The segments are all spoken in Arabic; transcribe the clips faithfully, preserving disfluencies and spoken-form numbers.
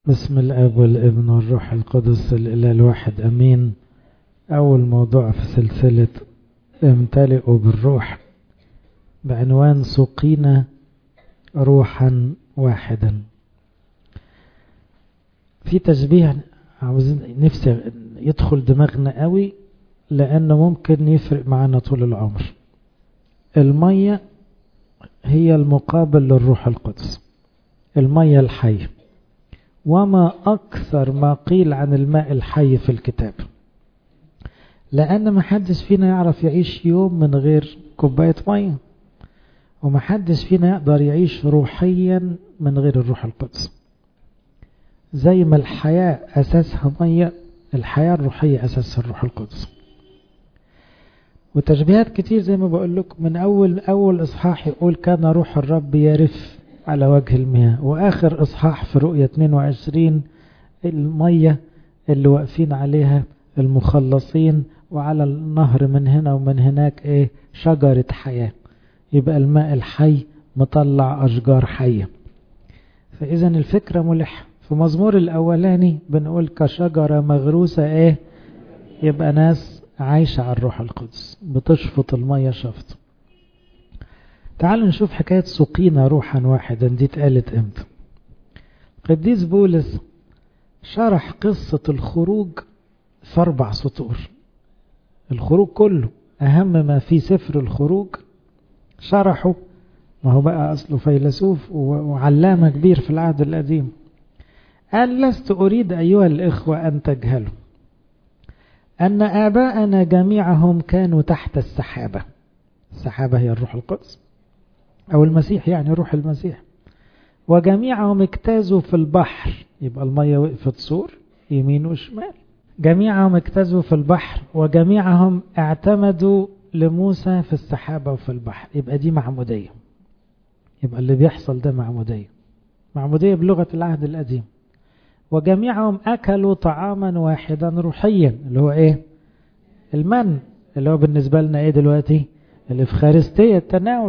بسم الاب والابن والروح القدس الاله الواحد امين. اول موضوع في سلسله امتلئوا بالروح بعنوان سقينا روحا واحدا. في تشبيه عاوزين نفسي يدخل دماغنا قوي لانه ممكن يفرق معنا طول العمر. الميه هي المقابل للروح القدس، الميه الحيه، وما أكثر ما قيل عن الماء الحي في الكتاب، لأن ما حدش فينا يعرف يعيش يوم من غير كوباية مية، وما حدش فينا يقدر يعيش روحيا من غير الروح القدس. زي ما الحياة أساسها مية، الحياة الروحية أساسها الروح القدس. وتشبيهات كتير زي ما بقول لكم، من أول أول إصحاح يقول كان روح الرب يرف على وجه المياه، وآخر إصحاح في رؤية اثنين وعشرين المية اللي واقفين عليها المخلصين، وعلى النهر من هنا ومن هناك ايه شجرة حياة. يبقى الماء الحي مطلع أشجار حية. فإذا الفكرة ملحة. في مزمور الأولاني بنقول كشجرة مغروسة ايه، يبقى ناس عايشة على الروح القدس بتشفط المية شفط. تعالوا نشوف حكاية سقينا روحا واحدا دي اتقالت امتى. قديس بولس شرح قصة الخروج في أربع سطور. الخروج كله أهم ما في سفر الخروج شرحه، ما هو بقى أصله فيلسوف وعلامة كبير في العهد القديم. قال لست أريد أيها الإخوة أن تجهلوا أن آباءنا جميعهم كانوا تحت السحابة. السحابة هي الروح القدس أو المسيح، يعني روح المسيح. وجميعهم اجتازوا في البحر، يبقى المية وقفت سور يمين وشمال. جميعهم اجتازوا في البحر وجميعهم اعتمدوا لموسى في السحابة وفي البحر. يبقى دي معمودية، يبقى اللي بيحصل ده معمودية. معمودية بلغة العهد القديم. وجميعهم أكلوا طعاما واحدا روحيا، اللي هو ايه؟ المن، اللي هو بالنسبة لنا ايه دلوقتي؟ الإفخارستية، التناول.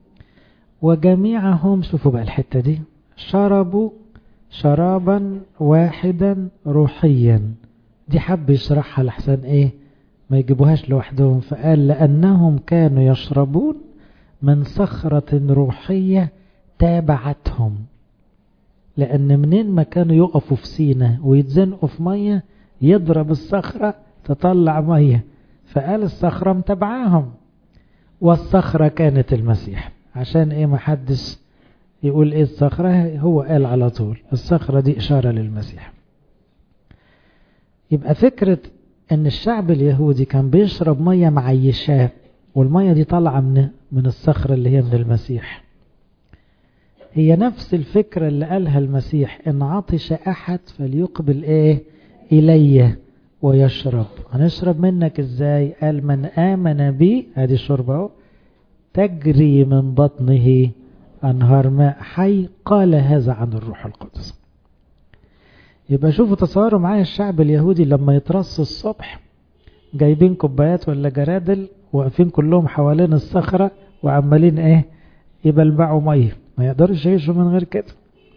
وجميعهم، شوفوا بقى الحتة دي، شربوا شرابا واحدا روحيا. دي حب يشرحها لحسن ايه ما يجيبوهاش لوحدهم، فقال لأنهم كانوا يشربون من صخرة روحية تابعتهم. لأن منين ما كانوا يقفوا في سينا ويتزنقوا في مية يضرب الصخرة تطلع مية، فقال الصخرة متابعاهم، والصخرة كانت المسيح. عشان ايه ما حدش يقول ايه الصخرة، هو قال على طول الصخرة دي اشارة للمسيح. يبقى فكرة ان الشعب اليهودي كان بيشرب مية معيشاه، والمية دي طالعة من من الصخرة اللي هي من المسيح. هي نفس الفكرة اللي قالها المسيح ان عطش احد فليقبل ايه الي ويشرب. هنشرب منك ازاي؟ قال من آمن بي، هذه الشربة تجري من بطنه أنهار ماء حي. قال هذا عن الروح القدس. يبقى شوفوا تصوروا معايا الشعب اليهودي لما يترصوا الصبح جايبين كوبايات ولا جرادل واقفين كلهم حوالين الصخرة وعمالين ايه يبلبعوا مية، ما يقدرش يعيشوا من غير كده.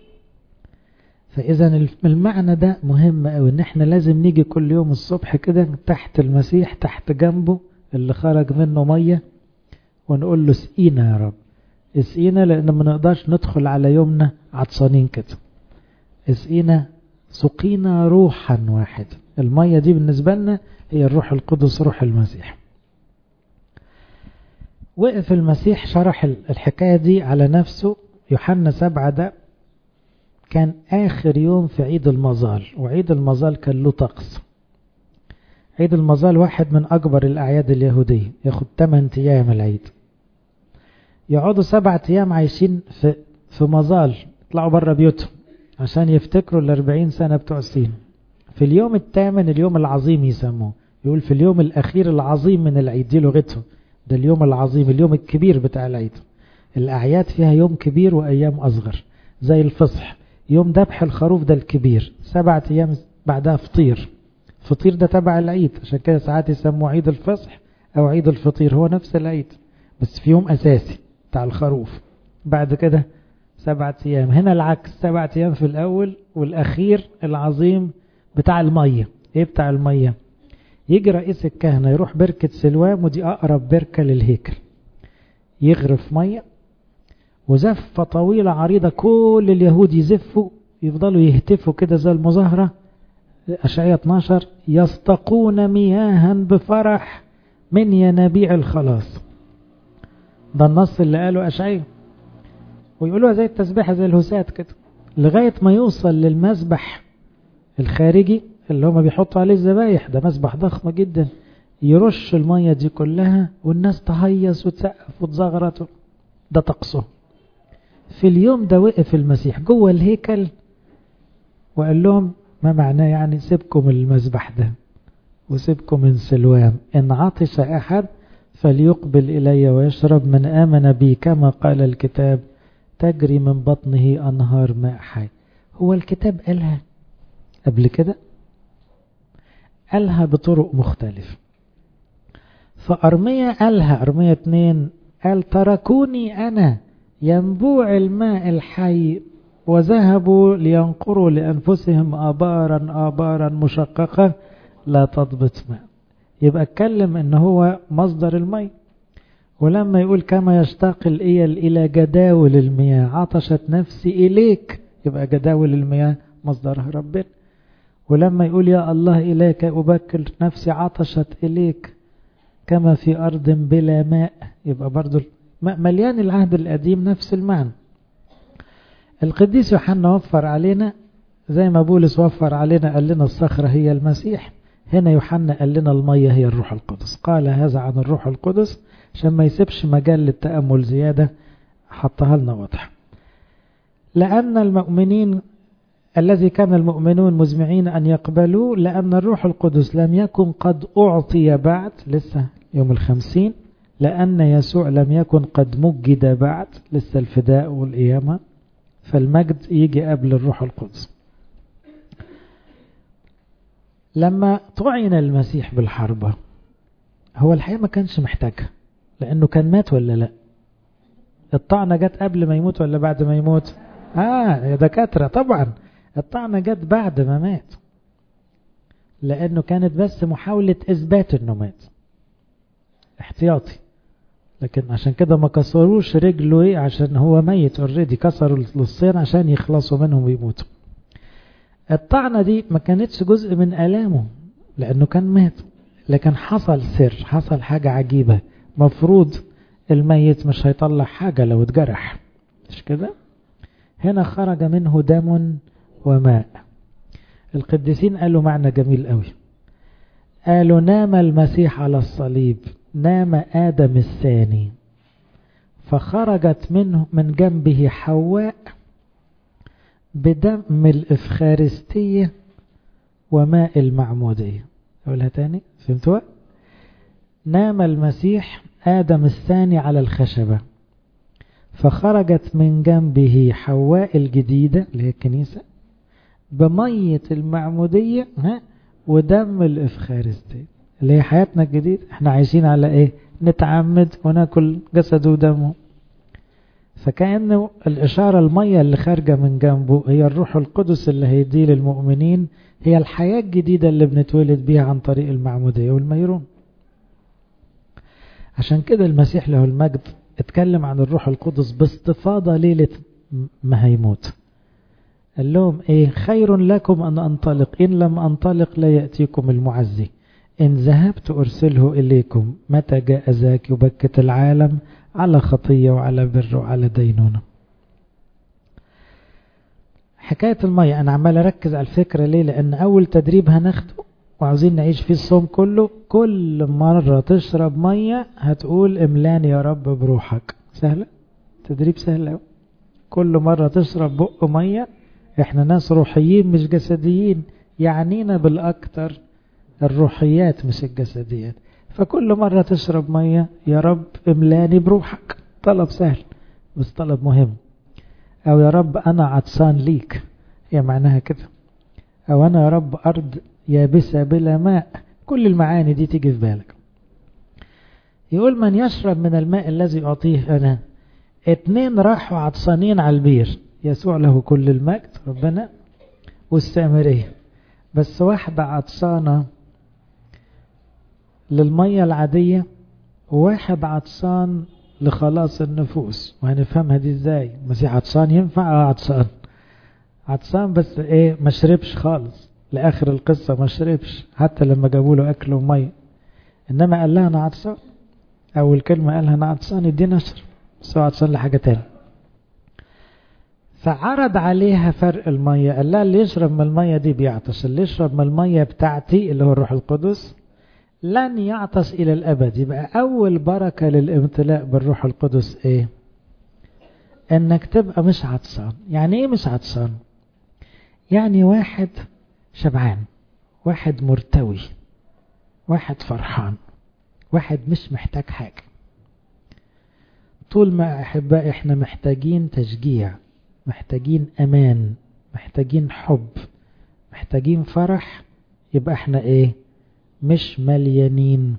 فإذا المعنى ده مهم قوي، ان احنا لازم نيجي كل يوم الصبح كده تحت المسيح، تحت جنبه اللي خرج منه مية، ونقول له اسقينا يا رب، اسقينا، لأن ما نقدرش ندخل على يومنا عطشانين كده. اسقينا، سقينا روحا واحد. المية دي بالنسبة لنا هي الروح القدس، روح المسيح. وقف المسيح شرح الحكاية دي على نفسه. يوحنا سبعة ده كان آخر يوم في عيد المظال، وعيد المظال كان له طقس. عيد المظال واحد من أكبر الأعياد اليهودية، ياخد ثمانية أيام العيد. يقعدوا سبعة أيام عايشين في في مظال، يطلعوا بره بيوتهم عشان يفتكروا الأربعين سنة بتوع السين. في اليوم الثامن، اليوم العظيم يسموه، يقول في اليوم الأخير العظيم من العيد، دي لغته، ده اليوم العظيم، اليوم الكبير بتاع العيد. الأعياد فيها يوم كبير وأيام أصغر، زي الفصح، يوم ذبح الخروف ده الكبير، سبعة أيام بعدها فطير. فطير ده تبع العيد، عشان كده ساعات يسموه عيد الفصح أو عيد الفطير، هو نفس العيد بس في يوم أساسي بتاع الخروف. بعد كده سبعة أيام. هنا العكس، سبعة أيام في الأول والأخير العظيم بتاع المية. إيه بتاع المية؟ يجي رئيس الكهنة يروح بركة سلوام، ودي أقرب بركة للهيكل، يغرف مية وزفة طويلة عريضة، كل اليهود يزفوا يفضلوا يهتفوا كده زي المظاهرة. أشعياء اتناشر يستقون مياها بفرح من ينابيع الخلاص. ده النص اللي قاله أشعياء، ويقولوها زي التسبيحة زي الهسات كده لغاية ما يوصل للمسبح الخارجي اللي هما بيحطوا عليه الذبايح. ده مسبح ضخم جدا، يرش المية دي كلها والناس تهيص وتسقف وتزغرط. ده طقسه. في اليوم ده وقف المسيح جوه الهيكل وقال لهم ما معناه يعني سيبكم المسبح ده وسيبكم من سلوام، إن عطش أحد فليقبل إلي ويشرب، من آمن بي كما قال الكتاب تجري من بطنه أنهار ماء حي. هو الكتاب قالها قبل كده، قالها بطرق مختلفة. فأرمية قالها، أرمية اتنين قال تركوني أنا ينبوع الماء الحي وذهبوا لينقروا لأنفسهم آبارا آبارا مشققة لا تضبط ماء. يبقى اتكلم ان هو مصدر الماء. ولما يقول كما يشتاق الإيل إلى جداول المياه عطشت نفسي إليك، يبقى جداول المياه مصدرها ربنا. ولما يقول يا الله إليك أبكر نفسي عطشت إليك كما في أرض بلا ماء، يبقى برضو مليان العهد القديم نفس المعنى. القديس يوحنا وفر علينا زي ما بولس وفر علينا، قال لنا الصخرة هي المسيح. هنا يوحنا قال لنا المية هي الروح القدس. قال هذا عن الروح القدس عشان ما يسيبش مجال للتأمل زيادة، حطها لنا واضح. لأن المؤمنين الذي كان المؤمنون مزمعين أن يقبلوا، لأن الروح القدس لم يكن قد أعطي بعد، لسه يوم الخمسين، لأن يسوع لم يكن قد مجد بعد، لسه الفداء والقيامة، فالمجد يجي قبل الروح القدس. لما طعن المسيح بالحربة هو الحقيقة ما كانش محتاجها، لأنه كان مات ولا لا؟ الطعنة جت قبل ما يموت ولا بعد ما يموت؟ آه يا دكاترة طبعا الطعنة جت بعد ما مات، لأنه كانت بس محاولة إثبات أنه مات احتياطي. لكن عشان كده ما كسروش رجله ايه، عشان هو ميت اوريدي، كسروا الصين عشان يخلصوا منهم ويموتوا. الطعنة دي ما كانتش جزء من آلامه لأنه كان مات، لكن حصل سر، حصل حاجة عجيبة. مفروض الميت مش هيطلع حاجة لو اتجرح، مش كده؟ هنا خرج منه دم وماء. القديسين قالوا معنى جميل قوي، قالوا نام المسيح على الصليب، نام آدم الثاني، فخرجت منه من جنبه حواء بدم الإفخارستية وماء المعمودية. أقولها تاني، فهمتوا؟ نام المسيح آدم الثاني على الخشبة، فخرجت من جنبه حواء الجديدة اللي هي الكنيسة بمية المعمودية ها ودم الإفخارستية اللي هي حياتنا الجديدة. احنا عايشين على ايه؟ نتعمد وناكل جسده ودمه. فكأنه الإشارة المية اللي خارجة من جنبه هي الروح القدس اللي هيديه للمؤمنين، هي الحياة الجديدة اللي بنتولد بيها عن طريق المعمودية والميرون. عشان كده المسيح له المجد اتكلم عن الروح القدس باستفاضة ليلة ما هيموت. قال لهم ايه؟ خير لكم أن أنطلق، إن لم أنطلق لا يأتيكم المعزي، إن ذهبت أرسله إليكم، متى جاء ذاك يبكت العالم على خطية وعلى بر وعلى دينونة. حكاية المية أنا عمال أركز على الفكرة ليه؟ لأن أول تدريب هناخده وعاوزين نعيش فيه الصوم كله، كل مرة تشرب مية هتقول املاني يا رب بروحك. سهلة، تدريب سهل أوي. كل مرة تشرب بق مية، احنا ناس روحيين مش جسديين، يعنينا بالأكتر الروحيات مش الجسديات. فكل مرة تشرب مية يا رب املاني بروحك، طلب سهل بس طلب مهم. او يا رب انا عطشان ليك، هي معناها كده. او انا يا رب ارض يابسة بلا ماء، كل المعاني دي تيجي في بالك. يقول من يشرب من الماء الذي اعطيه انا، اتنين راحوا عطشانين على البير، يسوع له كل المجد ربنا والسامرية، بس واحدة عطشانة للمية العادية وواحد عطشان لخلاص النفوس. وهنفهمها دي ازاي؟ المسيح عطشان ينفع؟ اه عطشان عطشان بس ايه، ما شربش خالص لاخر القصة، ما شربش حتى لما جابوا له اكل ومية، انما قال لها انا عطشان. اول كلمة قالها انا عطشان يدينا اشرب، بس هو عطشان لحاجة تاني. فعرض عليها فرق المية، قال لها اللي يشرب من المية دي بيعطش، اللي يشرب من المية بتاعتي اللي هو الروح القدس لن يعطش إلى الأبد. يبقى أول بركة للامتلاء بالروح القدس إيه؟ إنك تبقى مش عطشان. يعني إيه مش عطشان؟ يعني واحد شبعان، واحد مرتوي، واحد فرحان، واحد مش محتاج حاجة. طول ما أحباء إحنا محتاجين تشجيع، محتاجين أمان، محتاجين حب، محتاجين فرح، يبقى إحنا إيه؟ مش مليانين.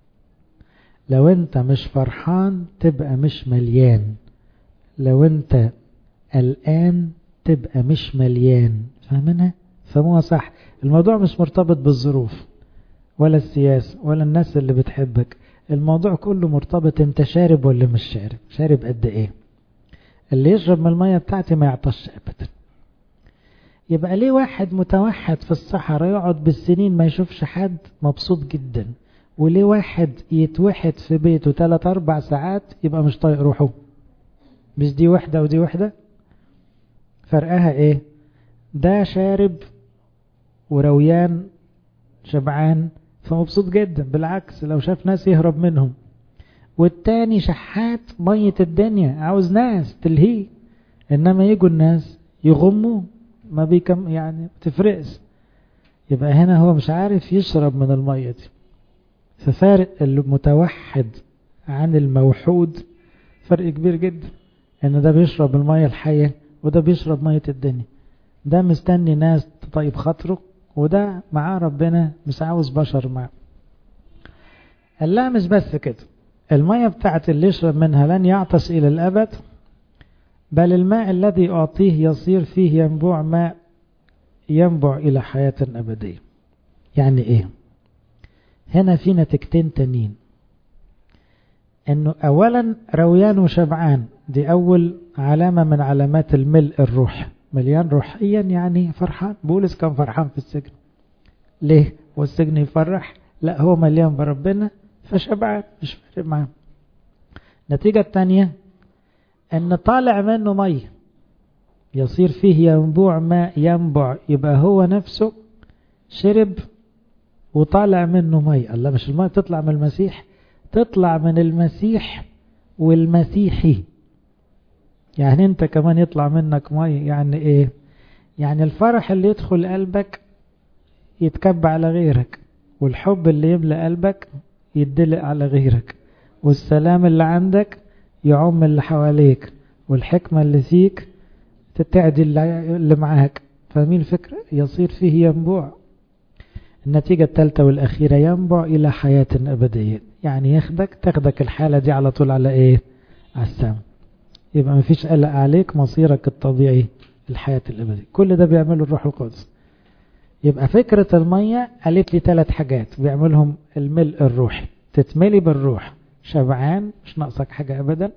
لو انت مش فرحان تبقى مش مليان، لو انت قلقان تبقى مش مليان. فاهمينها؟ فهموها صح. الموضوع مش مرتبط بالظروف ولا السياسة ولا الناس اللي بتحبك، الموضوع كله مرتبط انت شارب ولا مش شارب، شارب قد ايه. اللي يشرب من المية بتاعتي ما يعطش ابدا. يبقى ليه واحد متوحد في الصحراء يقعد بالسنين ما يشوفش حد مبسوط جدا، وليه واحد يتوحد في بيته ثلاث اربع ساعات يبقى مش طايق روحه؟ مش دي وحدة ودي وحدة؟ فرقها ايه؟ ده شارب ورويان شبعان فمبسوط جدا، بالعكس لو شاف ناس يهرب منهم. والتاني شحات مية الدنيا عاوز ناس تلهيه، انما يجوا الناس يغموا ما بيكم يعني تفرقس. يبقى هنا هو مش عارف يشرب من المية دي. ففارق المتوحد عن الموحود فرق كبير جدا، ان ده بيشرب المية الحية وده بيشرب مية الدنيا. ده مستني ناس تطيب خاطره، وده معاه ربنا مش عاوز بشر معاه. قال لا مش بس كده، المية بتاعت اللي يشرب منها لن يعطش إلى الأبد، بل الماء الذي أعطيه يصير فيه ينبوع ماء ينبع إلى حياة أبدية. يعني إيه؟ هنا في نتيجتين تانيين، إنه أولا رويان وشبعان، دي أول علامة من علامات الملء الروح، مليان روحيا يعني فرحان. بولس كان فرحان في السجن، ليه؟ والسجن يفرح؟ لا، هو مليان بربنا فشبعان مش فارق معاه. النتيجة الثانية ان طالع منه مية يصير فيه ينبوع ماء ينبع، يبقى هو نفسه شرب وطالع منه مية. الله، مش المية تطلع من المسيح؟ تطلع من المسيح والمسيحي، يعني انت كمان يطلع منك مية. يعني ايه؟ يعني الفرح اللي يدخل قلبك يتكب على غيرك، والحب اللي يملأ قلبك يدلق على غيرك، والسلام اللي عندك يعم اللي حواليك، والحكمة اللي فيك تتعدي اللي معاك. فاهمين الفكرة؟ يصير فيه ينبوع. النتيجة الثالثة والأخيرة ينبع إلى حياة أبدية، يعني ياخدك تاخدك الحالة دي على طول على إيه؟ على السماء. يبقى مفيش قلق عليك، مصيرك الطبيعي الحياة الأبدية. كل ده بيعمله الروح القدس. يبقى فكرة المية قالت لي ثلاث حاجات بيعملهم الملء الروحي: تتملي بالروح، شبعان مش ناقصك حاجة أبدا،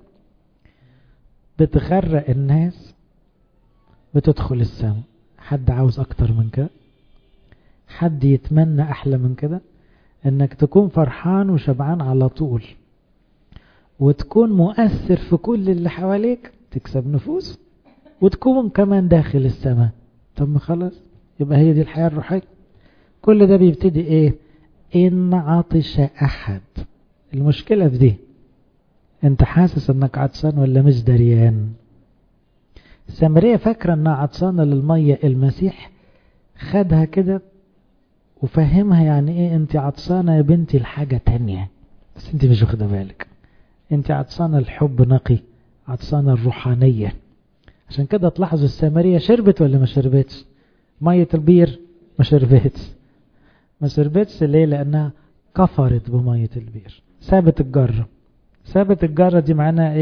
بتغرق الناس، بتدخل السماء. حد عاوز أكتر من كده؟ حد يتمنى أحلى من كده؟ إنك تكون فرحان وشبعان على طول، وتكون مؤثر في كل اللي حواليك، تكسب نفوس، وتكون كمان داخل السماء. طب ما خلاص، يبقى هي دي الحياة الروحية. كل ده بيبتدي ايه؟ إن عطش أحد. المشكلة في دي، انت حاسس انك عطشان ولا مش دريان؟ السامرية فاكرة انها عطشانة للمية، المسيح خدها كده وفهمها يعني ايه انت عطشانة يا بنتي لحاجة تانية، بس انت مش واخدة بالك. انت عطشانة الحب نقي، عطشانة الروحانية. عشان كده تلاحظوا السامرية شربت ولا ما شربتش؟ مية البير ما شربتش. ما شربتش ليه؟ لأنها كفرت بمية البير، سابت الجرة. سابت الجرة دي معناها ايه؟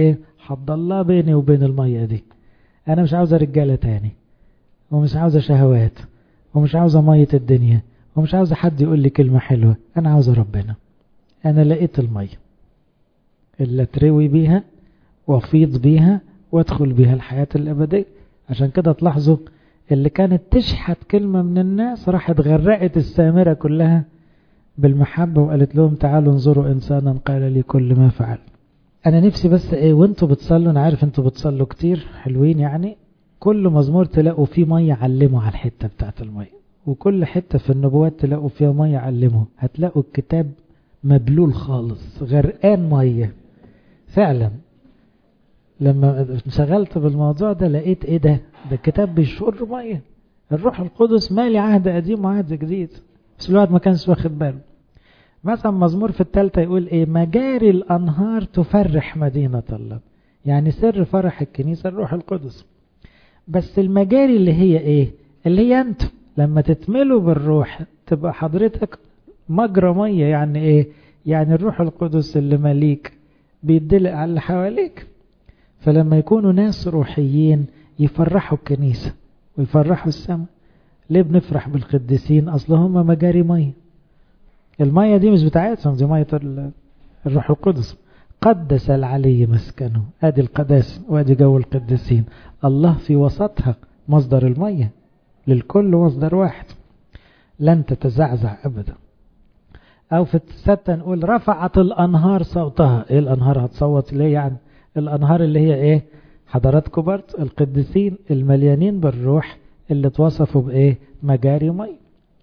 حد الله بيني وبين المية دي. انا مش عاوزة رجالة تاني، ومش عاوزة شهوات، ومش عاوزة مية الدنيا، ومش عاوزة حد يقول لي كلمة حلوة. انا عاوزة ربنا. انا لقيت المية اللي تروي بيها وافيض بيها وادخل بيها الحياة الابدية. عشان كده تلاحظوا اللي كانت تشحت كلمة من الناس راحت غرقت السامرة كلها بالمحبة وقالت لهم تعالوا انظروا انسانا قال لي كل ما فعل. انا نفسي بس ايه وانتوا بتصلوا، انا عارف انتوا بتصلوا كتير حلوين يعني، كل مزمور تلاقوا فيه مية علموا على الحتة بتاعت المية، وكل حتة في النبوات تلاقوا فيها مية علموا. هتلاقوا الكتاب مبلول خالص غرقان مية فعلا. لما انشغلت بالموضوع ده لقيت ايه ده ده الكتاب بيشر مية. الروح القدس مالي عهد قديم وعهد جديد، بس الواحد ما كانش واخد باله. مثلا مزمور في الثالثة يقول ايه مجاري الانهار تفرح مدينة الله. يعني سر فرح الكنيسة الروح القدس. بس المجاري اللي هي ايه اللي هي انتوا لما تتملوا بالروح تبقى حضرتك مجرى مية. يعني ايه يعني الروح القدس اللي مليك بيدلق على اللي حواليك. فلما يكونوا ناس روحيين يفرحوا الكنيسة ويفرحوا السماء. ليه بنفرح بالقديسين؟ اصل هم مجاري مية. المية دي مش بتاعتهم، دي مية الروح القدس. قدس العلي مسكنه، ادي القداس وادي جو القديسين. الله في وسطها مصدر المية للكل، مصدر واحد لن تتزعزع ابدا. او في الستة نقول رفعت الانهار صوتها. ايه الانهار هتصوت ليه يعني؟ الانهار اللي هي ايه حضرات كبرت القديسين المليانين بالروح اللي توصفوا بايه مجاري مي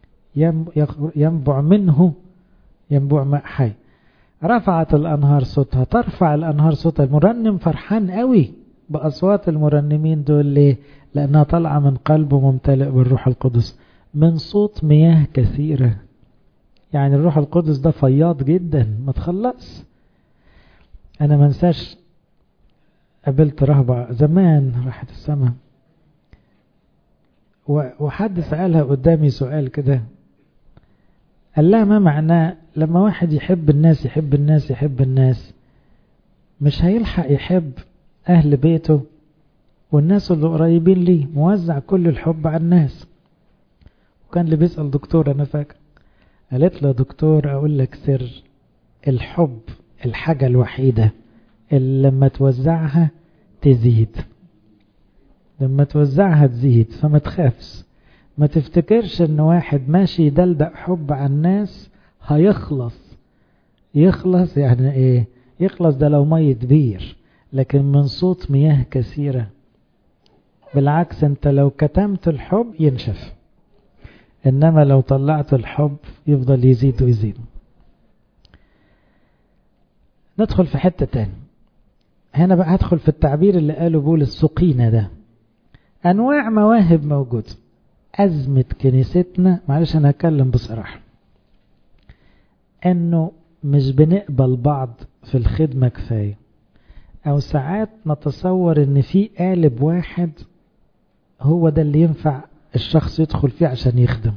ينبع منه ينبع ماء حي. رفعت الانهار صوتها. ترفع الانهار صوتها. المرنم فرحان قوي باصوات المرنمين دول. ليه؟ لانها طالعه من قلبه ممتلئ بالروح القدس من صوت مياه كثيره. يعني الروح القدس ده فياض جدا ما تخلص. انا ما انساش قابلت رهبة زمان راحت السماء، وحد سألها قدامي سؤال كده، قال لها ما معناه لما واحد يحب الناس يحب الناس يحب الناس مش هيلحق يحب أهل بيته والناس اللي قريبين ليه، موزع كل الحب على الناس. وكان اللي بيسأل دكتور أنا فاكر، قالت له دكتور أقول لك سر الحب الحاجة الوحيدة اللي لما توزعها تزيد. لما توزعها تزيد. فما تخافش، ما تفتكرش ان واحد ماشي يدلدق حب على الناس هيخلص. يخلص يعني ايه؟ يخلص ده لو مية بير، لكن من صوت مياه كثيرة. بالعكس انت لو كتمت الحب ينشف، انما لو طلعت الحب يفضل يزيد ويزيد. ندخل في حتة تاني. هنا بقى هدخل في التعبير اللي قاله بولس سقينا ده. انواع مواهب موجودة. ازمة كنيستنا معلش انا هتكلم بصراحة انه مش بنقبل بعض في الخدمة كفاية، او ساعات نتصور ان في قالب واحد هو ده اللي ينفع الشخص يدخل فيه عشان يخدم.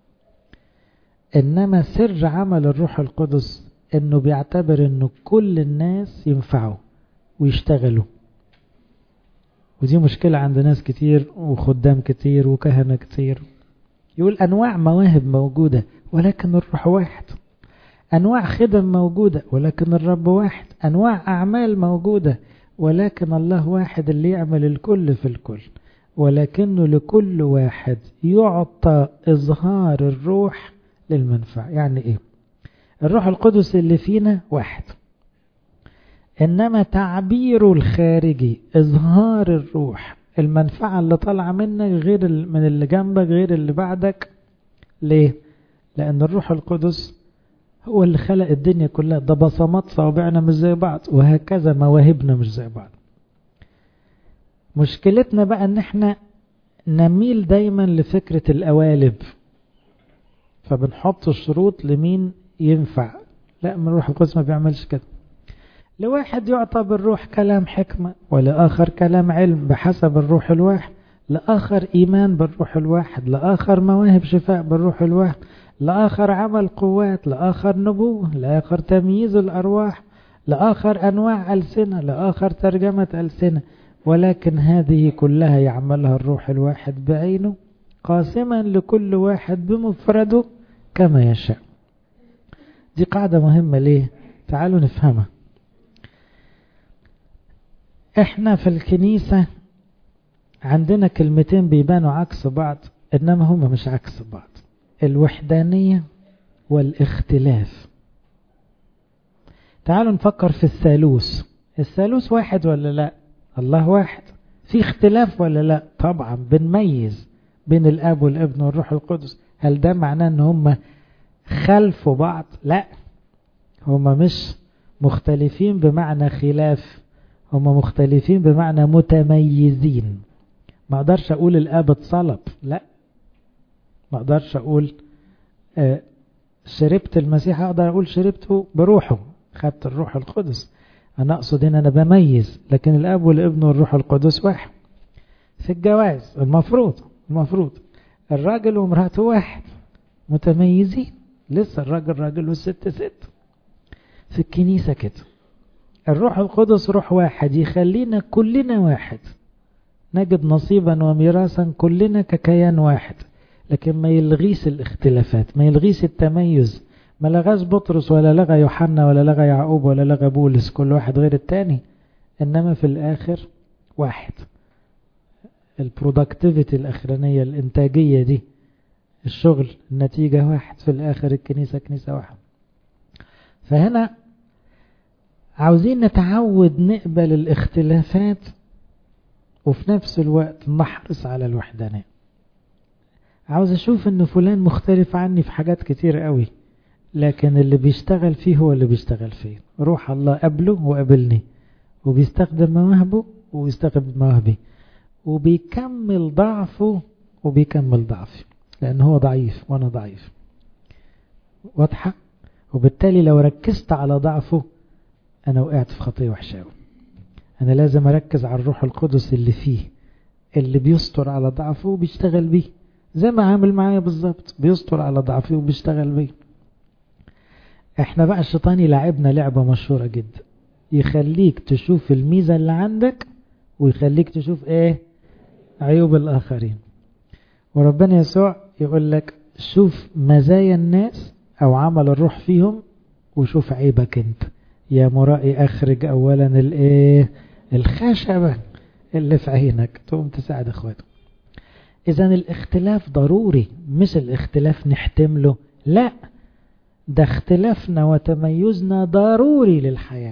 انما سر عمل الروح القدس انه بيعتبر انه كل الناس ينفعوا ويشتغلوا. ودي مشكلة عند ناس كتير وخدام كتير وكهنة كتير. يقول أنواع مواهب موجودة ولكن الروح واحد. أنواع خدم موجودة ولكن الرب واحد. أنواع أعمال موجودة ولكن الله واحد اللي يعمل الكل في الكل. ولكنه لكل واحد يعطى إظهار الروح للمنفع. يعني إيه؟ الروح القدس اللي فينا واحد، إنما تعبيره الخارجي إظهار الروح المنفعة اللي طالعة منك غير من اللي جنبك غير اللي بعدك. ليه؟ لأن الروح القدس هو اللي خلق الدنيا كلها. ده بصمات صوابعنا مش زي بعض، وهكذا مواهبنا مش زي بعض. مشكلتنا بقى ان احنا نميل دايما لفكرة القوالب، فبنحط الشروط لمين ينفع. لا، من الروح القدس ما بيعملش كده. لواحد يعطى بالروح كلام حكمة، ولآخر كلام علم بحسب الروح الواحد، لآخر إيمان بالروح الواحد، لآخر مواهب شفاء بالروح الواحد، لآخر عمل قوات، لآخر نبوة، لآخر تمييز الأرواح، لآخر أنواع ألسنة، لآخر ترجمة ألسنة، ولكن هذه كلها يعملها الروح الواحد بعينه، قاسما لكل واحد بمفرده كما يشاء. دي قاعدة مهمة. ليه؟ تعالوا نفهمها. احنا في الكنيسة عندنا كلمتين بيبانوا عكس بعض، انما هما مش عكس بعض: الوحدانية والاختلاف. تعالوا نفكر في الثالوث. الثالوث واحد ولا لا؟ الله واحد. في اختلاف ولا لا؟ طبعا بنميز بين الاب والابن والروح القدس. هل ده معناه ان هم خلفوا بعض؟ لا، هم مش مختلفين بمعنى خلاف، هم مختلفين بمعنى متميزين. ما اقدرش اقول الاب اتصلب، لا. ما اقدرش اقول آه شربت المسيح، اقدر اقول شربته بروحه، خدت الروح القدس. انا اقصد ان انا بميز، لكن الاب والابن والروح القدس واحد. في الجواز المفروض المفروض الراجل ومراته واحد، متميزين، لسه الراجل راجل والست ست. في الكنيسة كده الروح القدس روح واحد يخلينا كلنا واحد، نجد نصيبا وميراثا كلنا ككيان واحد، لكن ما يلغيش الاختلافات، ما يلغيش التميز. ما لغاش بطرس ولا لغى يوحنا ولا لغى يعقوب ولا لغى بولس، كل واحد غير التاني، انما في الاخر واحد. البرودكتيفيتي الاخرانية، الانتاجية دي، الشغل، النتيجة واحد في الاخر. الكنيسة كنيسة واحد. فهنا عاوزين نتعود نقبل الاختلافات وفي نفس الوقت نحرص على الوحدانية. عاوز اشوف ان فلان مختلف عني في حاجات كتير قوي، لكن اللي بيشتغل فيه هو اللي بيشتغل فيه. روح الله قبله وقبلني، وبيستخدم مواهبه وبيستخدم مواهبي، وبيكمل ضعفه وبيكمل ضعفي، لان هو ضعيف وانا ضعيف. واضحة؟ وبالتالي لو ركزت على ضعفه انا وقعت في خطية وحشة. انا لازم اركز على الروح القدس اللي فيه، اللي بيستر على ضعفه وبيشتغل بيه، زي ما عامل معايا بالظبط، بيستر على ضعفي وبيشتغل بيه. احنا بقى الشيطان يلعبنا لعبة مشهورة جدا، يخليك تشوف الميزة اللي عندك ويخليك تشوف ايه؟ عيوب الاخرين. وربنا يسوع يقول لك شوف مزايا الناس او عمل الروح فيهم وشوف عيبك انت. يا مرائي اخرج اولا الايه؟ الخشبة اللي في عينك، تقوم تساعد اخواته. اذا الاختلاف ضروري، مش الاختلاف نحتمله، لا، ده اختلافنا وتميزنا ضروري للحياة.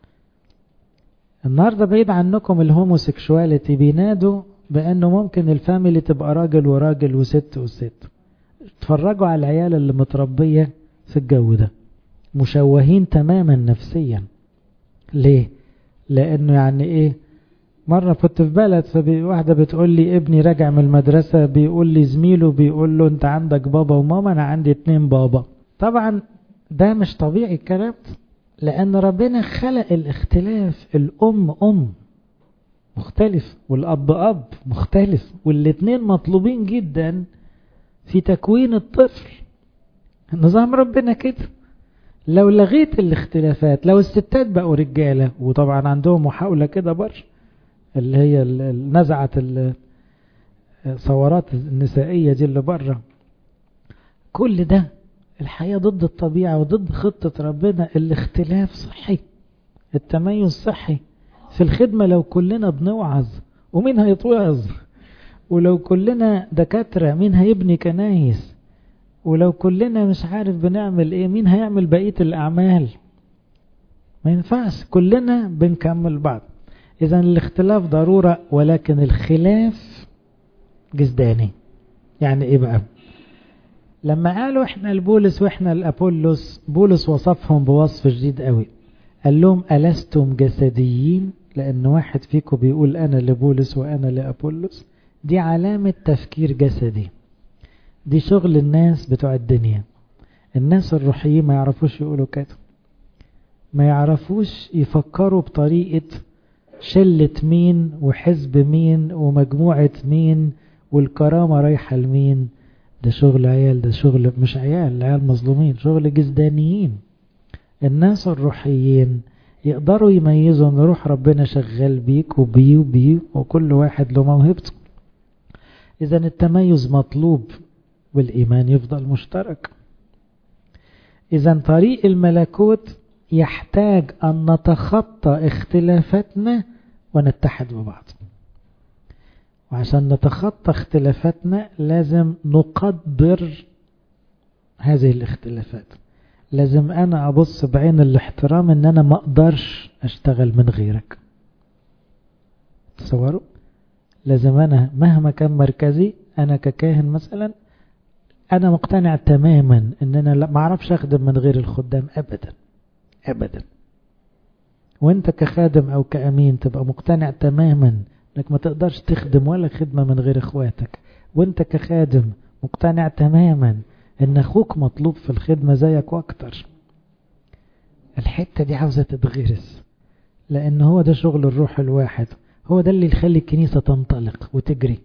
النهاردة بعيد عنكم الهوموسيكشواليتي بينادوا بانه ممكن الفاميلي تبقى راجل وراجل وست وست. اتفرجوا على العيال اللي متربية في الجو ده، مشوهين تماما نفسيا. ليه؟ لانه يعني ايه؟ مرة كنت في بلد، فواحدة بتقول لي ابني راجع من المدرسة بيقول لي زميله بيقول له انت عندك بابا وماما، انا عندي اتنين بابا. طبعا ده مش طبيعي الكلام، لان ربنا خلق الاختلاف. الام ام مختلف والاب اب مختلف، والاتنين مطلوبين جدا في تكوين الطفل. نظام ربنا كده. لو لغيت الاختلافات، لو الستات بقوا رجالة، وطبعا عندهم محاولة كده بر اللي هي نزعت الثورات النسائية دي اللي بره، كل ده الحياة ضد الطبيعة وضد خطة ربنا. الاختلاف صحي، التميز صحي. في الخدمة لو كلنا بنوعظ ومين هيتوعظ؟ ولو كلنا دكاترة مين هيبني كنايس؟ ولو كلنا مش عارف بنعمل ايه مين هيعمل بقية الأعمال؟ ما ينفعش، كلنا بنكمل بعض. إذن الاختلاف ضرورة، ولكن الخلاف جسداني. يعني ايه بقى؟ لما قالوا احنا البولس واحنا الأبولوس، بولس وصفهم بوصف جديد قوي، قال لهم ألستم جسديين؟ لأن واحد فيكم بيقول أنا لبولس وأنا لأبولوس. دي علامة تفكير جسدي، دي شغل الناس بتوع الدنيا. الناس الروحيين ما يعرفوش يقولوا كده، ما يعرفوش يفكروا بطريقة شلة مين وحزب مين ومجموعة مين والكرامة رايحة لمين. ده شغل عيال، ده شغل مش عيال، عيال مظلومين، شغل جسدانيين. الناس الروحيين يقدروا يميزوا ان روح ربنا شغال بيك وبيه وبيه وكل واحد له موهبته. اذا التميز مطلوب والإيمان يفضل مشترك. إذا طريق الملكوت يحتاج أن نتخطى اختلافاتنا ونتحد ببعض. وعشان نتخطى اختلافاتنا لازم نقدر هذه الاختلافات. لازم أنا أبص بعين الاحترام أن أنا ما أقدرش أشتغل من غيرك. تصوروا؟ لازم أنا مهما كان مركزي، أنا ككاهن مثلا أنا مقتنع تماما أن أنا ما أعرفش أخدم من غير الخدام أبدا أبدا. وأنت كخادم أو كأمين تبقى مقتنع تماما أنك ما تقدرش تخدم ولا خدمة من غير إخواتك. وأنت كخادم مقتنع تماما أن أخوك مطلوب في الخدمة زيك وأكتر. الحتة دي عاوزة تتغرس، لأن هو ده شغل الروح الواحد، هو ده اللي يخلي الكنيسة تنطلق وتجري.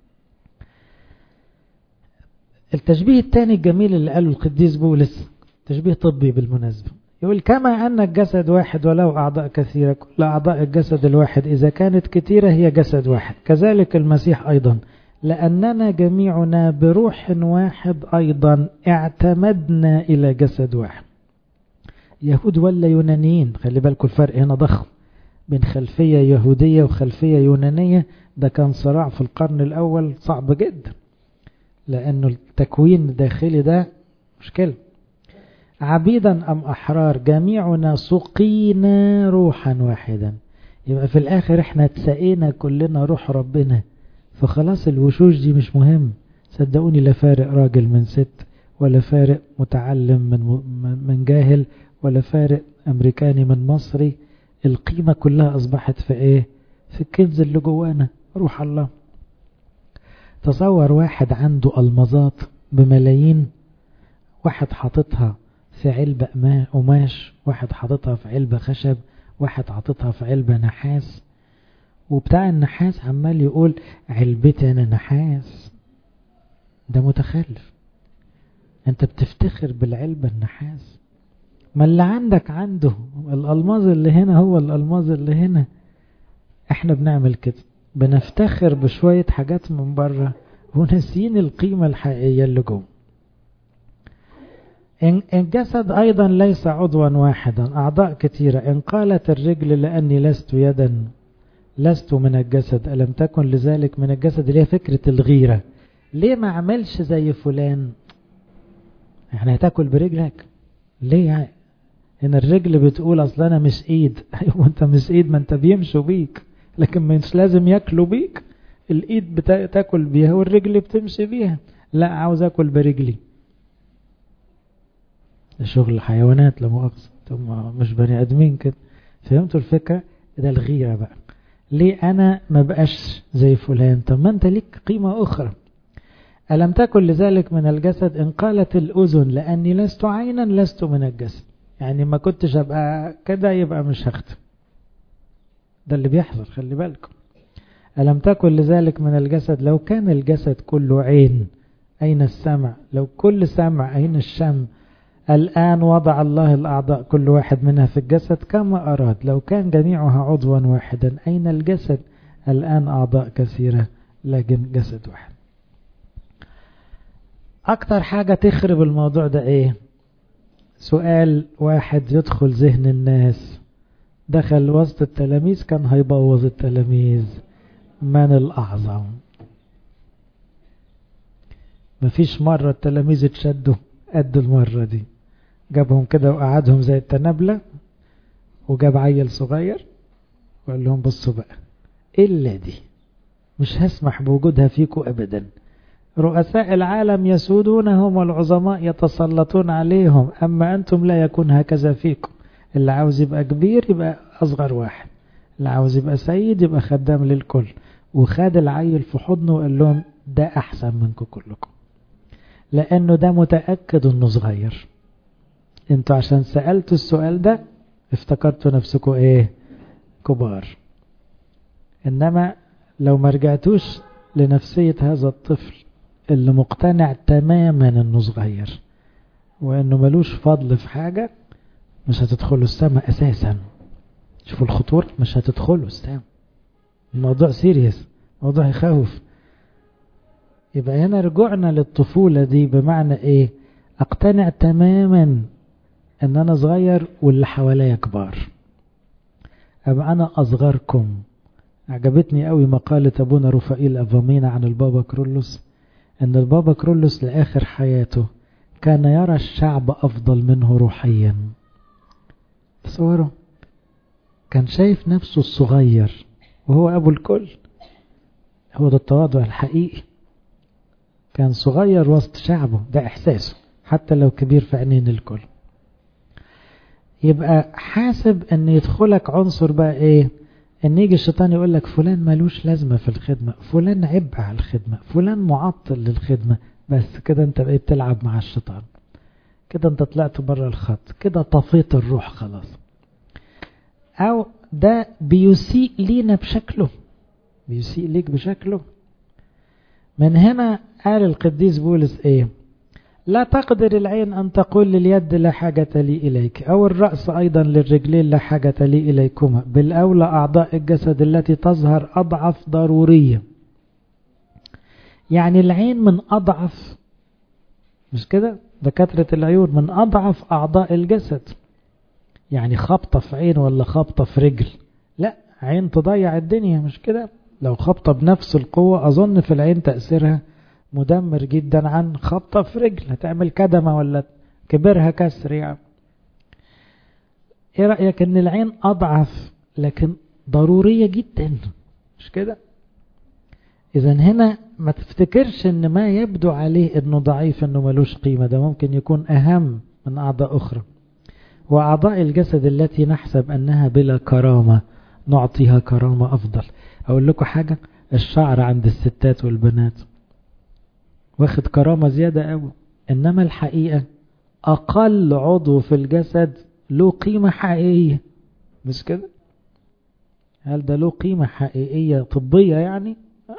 التشبيه الثاني الجميل اللي قاله القديس بولس، تشبيه طبي بالمناسبة، يقول كما أن الجسد واحد ولو أعضاء كثيرة، كل أعضاء الجسد الواحد إذا كانت كثيرة هي جسد واحد، كذلك المسيح أيضا، لأننا جميعنا بروح واحد أيضا اعتمدنا إلى جسد واحد. يهود ولا يونانيين؟ خلي بالكم الفرق هنا ضخم بين خلفية يهودية وخلفية يونانية. ده كان صراع في القرن الأول صعب جدا، لأنه التكوين الداخلي ده مشكلة. عبيدا أم أحرار جميعنا سقينا روحا واحدا. يبقى في الآخر احنا تسقينا كلنا روح ربنا، فخلاص الوشوش دي مش مهم. صدقوني لا فارق راجل من ست، ولا فارق متعلم من من جاهل، ولا فارق أمريكاني من مصري. القيمة كلها أصبحت في إيه؟ في الكنز اللي جوانا، روح الله. تصور واحد عنده ألمظات بملايين، واحد حاططها في علبة قماش، واحد حاططها في علبة خشب، واحد حاططها في علبة نحاس، وبتاع النحاس عمال يقول علبتي أنا نحاس. ده متخلف. أنت بتفتخر بالعلبة النحاس، ما اللي عندك عنده الألماظ اللي هنا هو الألماظ اللي هنا. احنا بنعمل كده، بنفتخر بشوية حاجات من بره ونسين القيمة الحقيقية اللي جوه. الجسد أيضا ليس عضوا واحدا، أعضاء كثيرة. إن قالت الرجل لأني لست يدا لست من الجسد ألم تكن لذلك من الجسد، اللي هي فكرة الغيرة. ليه ما عملش زي فلان؟ يعني هتاكل برجلك ليه؟ يعني هنا الرجل بتقول أصلا أنا مش إيد. أيوة أنت مش إيد، ما أنت بيمشوا بيك، لكن مش لازم يأكلوا بيك. الإيد بتاكل بيها والرجل بتمشي بيها. لا، عاوز أكل برجلي. شغل الحيوانات لمؤاخذة، ثم مش بني أدمين كده. فهمتوا الفكرة؟ ده الغيرة بقى. ليه أنا ما بقاش زي فلان؟ طب ما أنت ليك قيمة أخرى. ألم تكن لذلك من الجسد؟ إن قالت الأذن لأني لست عينا لست من الجسد، يعني ما كنتش أبقى كده يبقى مش هختم. ده اللي بيحصل، خلي بالكم. ألم تكن لذلك من الجسد؟ لو كان الجسد كله عين أين السمع؟ لو كل سمع أين الشم؟ الآن وضع الله الأعضاء كل واحد منها في الجسد كما أراد. لو كان جميعها عضوا واحدا أين الجسد؟ الآن أعضاء كثيرة لكن جسد واحد. أكتر حاجة تخرب الموضوع ده إيه؟ سؤال واحد يدخل ذهن الناس، دخل وسط التلاميذ كان هيبوظ التلاميذ. من الأعظم؟ مفيش مرة التلاميذ اتشدوا قد المرة دي. جابهم كده وقعدهم زي التنابلة، وجاب عيل صغير وقال لهم بصوا بقى، إلا دي مش هسمح بوجودها فيكم أبدا. رؤساء العالم يسودونهم والعظماء يتسلطون عليهم، أما أنتم لا يكون هكذا فيكم. اللي عاوز يبقى كبير يبقى أصغر واحد، اللي عاوز يبقى سيد يبقى خدام للكل. وخد العيل في حضنه وقال لهم ده أحسن منكم كلكم، لأنه ده متأكد أنه صغير. انتوا عشان سألتوا السؤال ده افتكرتوا نفسكم ايه؟ كبار. انما لو ما رجعتوش لنفسية هذا الطفل اللي مقتنع تماما انه صغير وانه ملوش فضل في حاجة، مش هتدخلوا السماء اساسا. شوفوا الخطورة، مش هتدخلوا استام، الموضوع سيريس، موضوع يخوف. يبقى هنا رجوعنا للطفولة دي، بمعنى ايه؟ اقتنع تماما ان انا صغير واللي حواليا كبار، ابقى انا اصغركم. عجبتني قوي مقالة ابونا رفائيل افامينا عن البابا كرولوس، ان البابا كرولوس لاخر حياته كان يرى الشعب افضل منه روحيا. تصوروا، كان شايف نفسه الصغير وهو ابو الكل. هو ده التواضع الحقيقي، كان صغير وسط شعبه، ده احساسه حتى لو كبير في عينين الكل. يبقى حاسب ان يدخلك عنصر بقى ايه؟ ان يجي الشيطان يقول لك فلان مالوش لازمة في الخدمة، فلان عبء على الخدمة، فلان معطل للخدمة. بس كده انت بقيت تلعب مع الشيطان، كده انت طلعت بره الخط، كده طفيت الروح خلاص. او ده بيسيء لينا بشكله، بيسيء ليك بشكله. من هنا قال القديس بولس ايه؟ لا تقدر العين أن تقول لليد لا حاجة لي إليك، أو الرأس أيضا للرجلين لا حاجة لي إليكما، بالأولى أعضاء الجسد التي تظهر أضعف ضرورية. يعني العين من أضعف، مش كده؟ دكاترة العيون من أضعف أعضاء الجسد. يعني خبطة في عين ولا خبطة في رجل، لا، عين تضيع الدنيا، مش كده؟ لو خبطة بنفس القوة أظن في العين تأثيرها مدمر جدا عن خبطة في رجل، هتعمل كدمة ولا كبرها كسر. يعني ايه رأيك ان العين اضعف لكن ضرورية جدا، مش كده؟ اذا هنا ما تفتكرش ان ما يبدو عليه انه ضعيف انه ملوش قيمة، ده ممكن يكون اهم من اعضاء اخرى. واعضاء الجسد التي نحسب انها بلا كرامة نعطيها كرامة افضل. اقول لكم حاجة، الشعر عند الستات والبنات واخد كرامة زيادة قوي، انما الحقيقة اقل عضو في الجسد له قيمة حقيقية، مش كده؟ هل ده له قيمة حقيقية طبية؟ يعني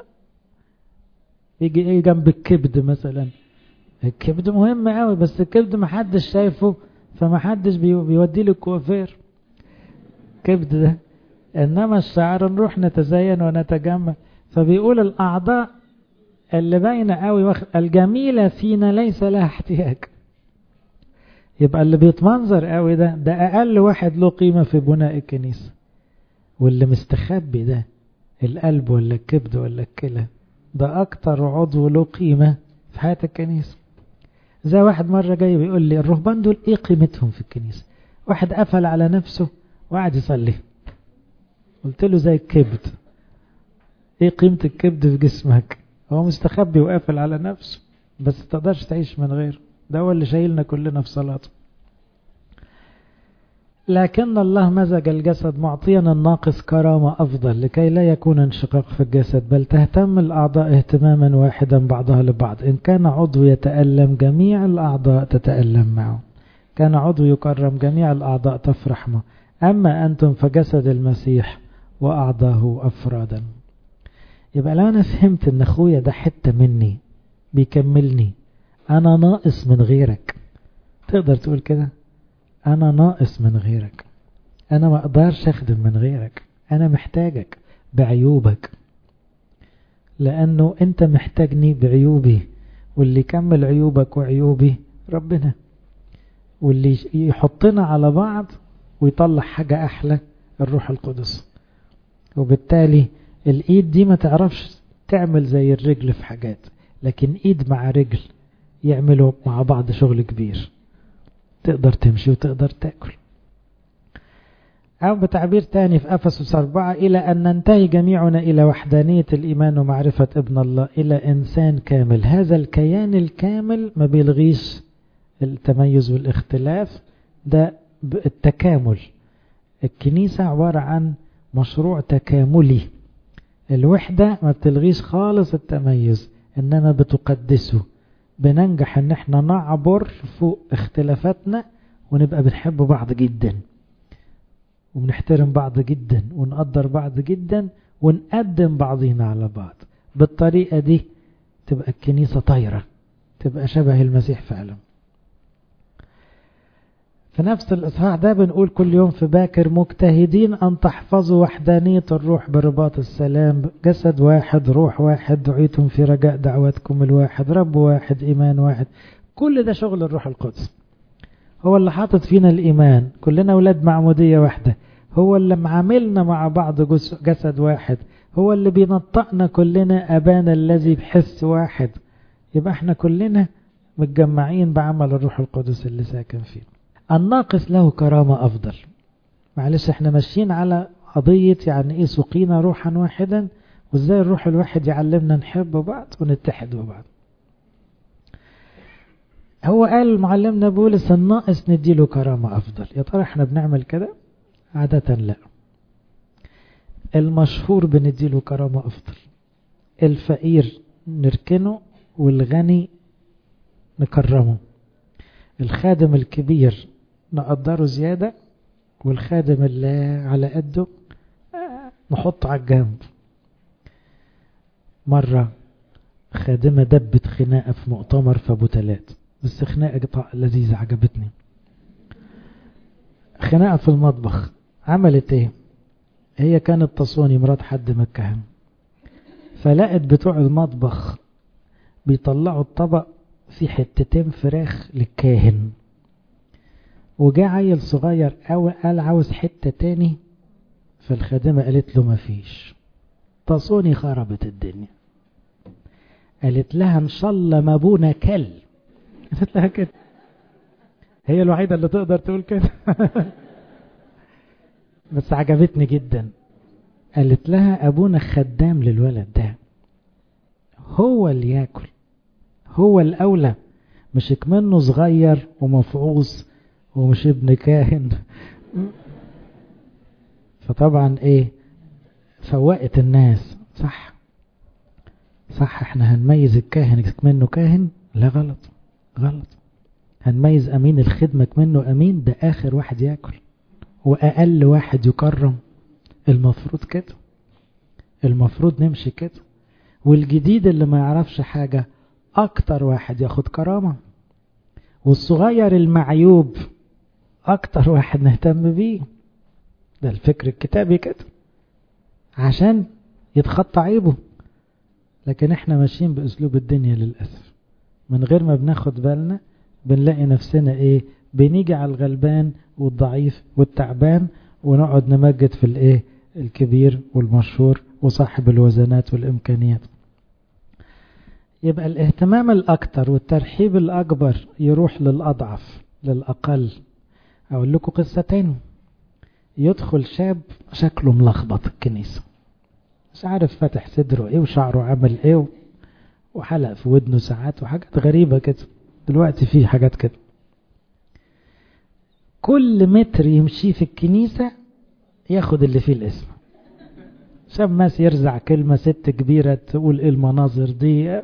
يجي ايه جنب الكبد مثلا؟ الكبد مهم قوي، بس الكبد محدش شايفه فمحدش بيودي له الكوافير كبد ده. انما الشعر نروح نتزين ونتجمل. فبيقول الاعضاء اللي باينه قوي الجميلة فينا ليس لها احتياج. يبقى اللي بيتمنظر قوي ده ده اقل واحد له قيمة في بناء الكنيسة، واللي مستخبي ده القلب ولا الكبد ولا الكلى ده اكتر عضو له قيمة في حياة الكنيسة. زي واحد مرة جاي بيقول لي الرهبان دول ايه قيمتهم في الكنيسة؟ واحد قفل على نفسه وقعد يصلي. قلت له زي الكبد، ايه قيمة الكبد في جسمك؟ هو مستخبي وقافل على نفسه، بس تقدرش تعيش من غيره، ده هو اللي شايلنا كلنا في صلاته. لكن الله مزج الجسد معطينا الناقص كرامة أفضل، لكي لا يكون انشقاق في الجسد، بل تهتم الأعضاء اهتماما واحدا بعضها لبعض. إن كان عضو يتألم جميع الأعضاء تتألم معه، كان عضو يكرم جميع الأعضاء تفرح معه. أما أنتم فجسد المسيح وأعضاه أفرادا. يبقى لو أنا فهمت أن أخويا ده حتة مني بيكملني، أنا ناقص من غيرك، تقدر تقول كده؟ أنا ناقص من غيرك، أنا ما أقدرش أخدم من غيرك، أنا محتاجك بعيوبك، لأنه أنت محتاجني بعيوبي، واللي يكمل عيوبك وعيوبي ربنا، واللي يحطنا على بعض ويطلع حاجة أحلى الروح القدس. وبالتالي الإيد دي ما تعرفش تعمل زي الرجل في حاجات، لكن إيد مع رجل يعملوا مع بعض شغل كبير، تقدر تمشي وتقدر تأكل. أو بتعبير تاني في أفسس أربعة، إلى أن ننتهي جميعنا إلى وحدانية الإيمان ومعرفة ابن الله، إلى إنسان كامل. هذا الكيان الكامل ما بيلغيش التميز والاختلاف، ده التكامل. الكنيسة عبارة عن مشروع تكاملي، الوحدة ما بتلغيش خالص التميز، إنما بتقدسه. بننجح ان احنا نعبر فوق اختلافاتنا ونبقى بنحب بعض جدا وبنحترم بعض جدا ونقدر بعض جدا ونقدم بعضينا على بعض. بالطريقة دي تبقى الكنيسة طايرة، تبقى شبه المسيح فعلا. في نفس الإصحاح ده بنقول كل يوم في باكر مجتهدين أن تحفظوا وحدانية الروح برباط السلام، جسد واحد روح واحد دعيتم في رجاء دعواتكم الواحد، رب واحد إيمان واحد. كل ده شغل الروح القدس، هو اللي حاطط فينا الإيمان، كلنا أولاد معمودية واحدة، هو اللي معاملنا مع بعض جسد واحد، هو اللي بينطقنا كلنا أبانا الذي بحس واحد. يبقى احنا كلنا متجمعين بعمل الروح القدس اللي ساكن فيه. الناقص له كرامة أفضل. معلش احنا ماشيين على قضية يعني ايه سقينا روحا واحدا، وازاي الروح الواحد يعلمنا نحب بعض ونتحد ببعض. هو قال معلمنا بولس الناقص نديله كرامة أفضل. يا ترى احنا بنعمل كده؟ عادة لا. المشهور بنديله كرامة أفضل، الفقير نركنه والغني نكرمه، الخادم الكبير نقدره زيادة والخادم اللي على قده نحطه على الجنب. مرة خادمة دبت خناقة في مؤتمر في أبو تلات، بس خناقة لذيذة عجبتني. خناقة في المطبخ. عملت ايه؟ هي كانت تصوني مرات حد من الكهنة، فلقت بتوع المطبخ بيطلعوا الطبق في حتتين فراخ للكاهن، وجاء عيل صغير أو قال عاوز حتة تاني، فالخادمة قالت له مفيش. تصوني خربت الدنيا، قالت لها ان شاء الله ما ابونا كل. قالت لها كده، هي الوحيدة اللي تقدر تقول كده. بس عجبتني جدا. قالت لها ابونا خدام للولد ده، هو اللي ياكل، هو الاولى، مش كمنه صغير ومفعوص ومش ابن كاهن. فطبعا ايه، فوقت الناس. صح صح، احنا هنميز الكاهن كمنه كاهن؟ لا غلط غلط. هنميز امين الخدمة كمنه امين، ده اخر واحد ياكل واقل واحد يكرم. المفروض كده، المفروض نمشي كده. والجديد اللي ما يعرفش حاجة اكتر واحد ياخد كرامة، والصغير المعيوب اكتر واحد نهتم بيه. ده الفكر الكتابي كده عشان يتخطى عيبه. لكن احنا ماشيين باسلوب الدنيا للأسف، من غير ما بناخد بالنا بنلاقي نفسنا ايه، بنيجي على الغلبان والضعيف والتعبان ونقعد نمجد في الايه، الكبير والمشهور وصاحب الوزنات والامكانيات. يبقى الاهتمام الاكتر والترحيب الاكبر يروح للاضعف للاقل. اقول لكم قصتين. يدخل شاب شكله ملخبط الكنيسة، مش عارف فاتح صدره ايه وشعره عمل ايه وحلق في ودنه ساعات وحاجات غريبة كده. دلوقتي في حاجات كده، كل متر يمشي في الكنيسة ياخد اللي فيه الاسم. شاب ماس يرزع كلمة، ست كبيرة تقول ايه المناظر دي.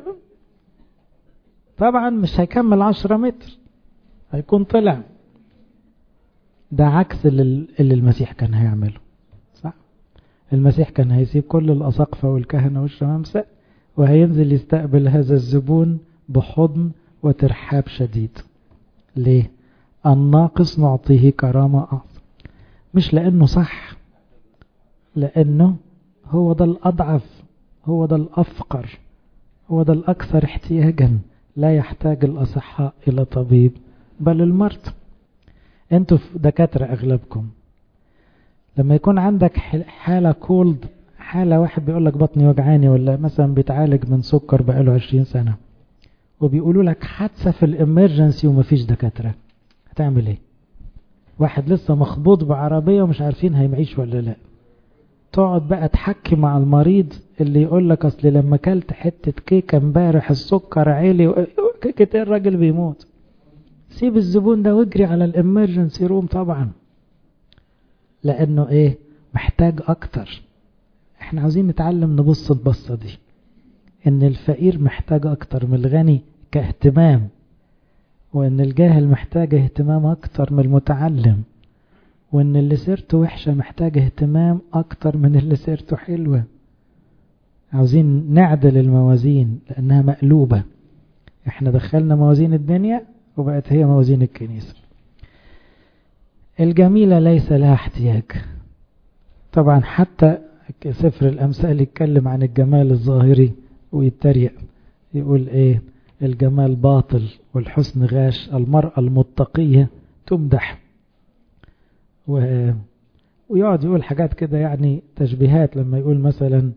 طبعا مش هيكمل عشرة متر، هيكون طلع. ده عكس اللي المسيح كان هيعمله. صح، المسيح كان هيسيب كل الأساقفة والكهنة والشمامسة وهينزل يستقبل هذا الزبون بحضن وترحاب شديد. ليه؟ الناقص نعطيه كرامة أعظم، مش لأنه صح، لأنه هو ده الأضعف، هو ده الأفقر، هو ده الأكثر احتياجا. لا يحتاج الأصحاء إلى طبيب بل المرضى. انتوا دكاترة أغلبكم، لما يكون عندك حالة كولد، حالة واحد بيقول لك بطني وجعاني، ولا مثلا بيتعالج من سكر بقاله عشرين سنة، وبيقولوا لك حادثة في الامرجنسي ومفيش دكاترة، هتعمل ايه؟ واحد لسه مخبوط بعربية ومش عارفين هيمعيش ولا لا. تقعد بقى تحكي مع المريض اللي يقول لك اصل لما كلت حتة كيكة امبارح السكر عالي، كيكة الراجل بيموت. سيب الزبون ده واجري على الامرجنسي روم طبعا، لانه ايه، محتاج اكتر. احنا عاوزين نتعلم نبص البصة دي، ان الفقير محتاج اكتر من الغني كاهتمام، وان الجاهل محتاج اهتمام اكتر من المتعلم، وان اللي سيرته وحشة محتاج اهتمام اكتر من اللي سيرته حلوة. عاوزين نعدل الموازين لانها مقلوبة. احنا دخلنا موازين الدنيا وبقت هي موازين الكنيسة. الجميلة ليس لها احتياج. طبعا حتى سفر الأمثال يتكلم عن الجمال الظاهري ويتريق، يقول ايه؟ الجمال باطل والحسن غاش، المرأة المتقية تمدح. و... ويقعد يقول حاجات كده يعني تشبيهات، لما يقول مثلا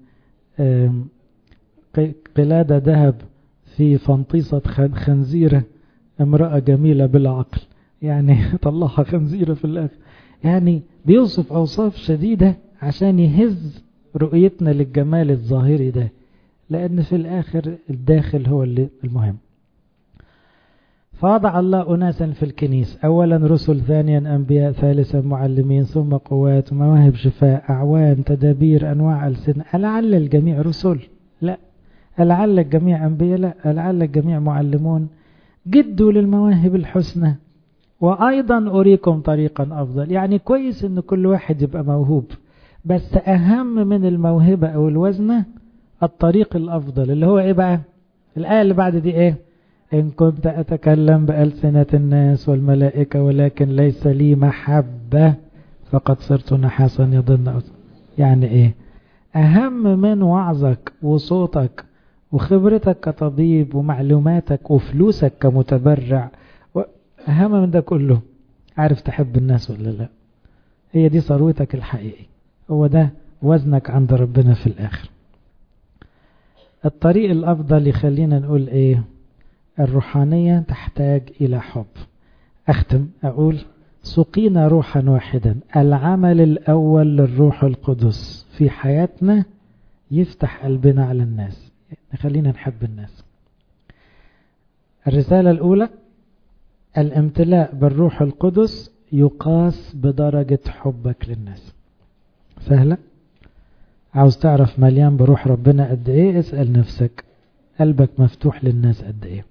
قلادة ذهب في فنطيسة خنزيرة، امرأة جميلة بلا عقل، يعني طلعها خنزيرة في الآخر. يعني بيوصف أوصاف شديدة عشان يهز رؤيتنا للجمال الظاهري ده، لأن في الآخر الداخل هو اللي المهم. فوضع الله أناسا في الكنيسة، أولا رسل، ثانيا أنبياء، ثالثا معلمين، ثم قوات، مواهب شفاء، أعوان، تدابير، أنواع ألسنة. ألعل الجميع رسل؟ لا. ألعل الجميع أنبياء؟ لا. ألعل الجميع معلمون؟ جدوا للمواهب الحسنى، وأيضا أريكم طريقا أفضل. يعني كويس إن كل واحد يبقى موهوب، بس أهم من الموهبة أو الوزنة الطريق الأفضل، اللي هو إيه بقى؟ الآية اللي بعد دي إيه؟ إن كنت أتكلم بألسنة الناس والملائكة ولكن ليس لي محبة فقد صرت نحاسا يضن. يعني إيه؟ أهم من وعظك وصوتك وخبرتك كطبيب ومعلوماتك وفلوسك كمتبرع، أهم من ده كله عارف تحب الناس ولا لا. هي دي ثروتك الحقيقي، هو ده وزنك عند ربنا في الآخر. الطريق الأفضل يخلينا نقول إيه؟ الروحانية تحتاج إلى حب. أختم أقول سقينا روحا واحدا. العمل الأول للروح القدس في حياتنا يفتح قلبنا على الناس، نخلينا نحب الناس. الرسالة الأولى، الامتلاء بالروح القدس يقاس بدرجة حبك للناس. سهلة؟ عاوز تعرف مليان بروح ربنا قد ايه؟ اسأل نفسك قلبك مفتوح للناس قد ايه؟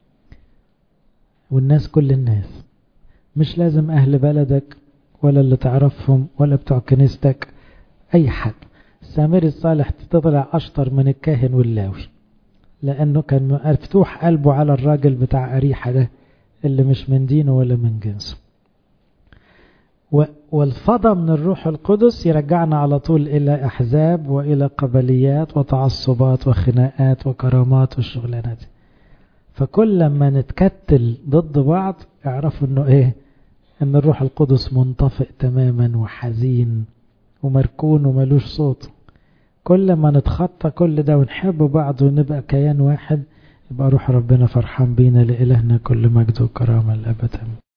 والناس كل الناس، مش لازم اهل بلدك ولا اللي تعرفهم ولا بتوع كنيستك، اي حد. السامري الصالح تطلع اشطر من الكاهن واللاوي، لانه كان مفتوح قلبه على الراجل بتاع أريحة ده اللي مش من دينه ولا من جنسه. والفضا من الروح القدس يرجعنا على طول إلى أحزاب وإلى قبليات وتعصبات وخناقات وكرامات والشغلانات. فكل لما نتكتل ضد بعض اعرفوا انه ايه؟ ان الروح القدس منطفئ تماما وحزين ومركون وملوش صوت. كل ما نتخطى كل ده ونحب بعض ونبقى كيان واحد، يبقى روح ربنا فرحان بينا. لإلهنا كل مجد وكرامة الأبد.